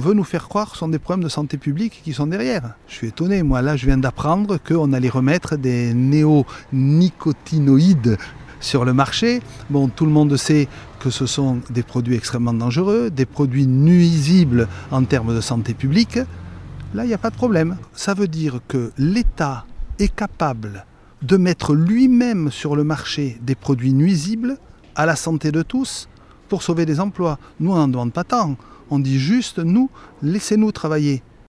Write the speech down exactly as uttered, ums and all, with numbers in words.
veut nous faire croire que ce sont des problèmes de santé publique qui sont derrière. Je suis étonné, moi là je viens d'apprendre qu'on allait remettre des néonicotinoïdes sur le marché. Bon, tout le monde sait que ce sont des produits extrêmement dangereux, des produits nuisibles en termes de santé publique. Là, il n'y a pas de problème. Ça veut dire que l'État est capable de mettre lui-même sur le marché des produits nuisibles à la santé de tous pour sauver des emplois. Nous, on n'en demande pas tant. On dit juste, nous, laissez-nous travailler.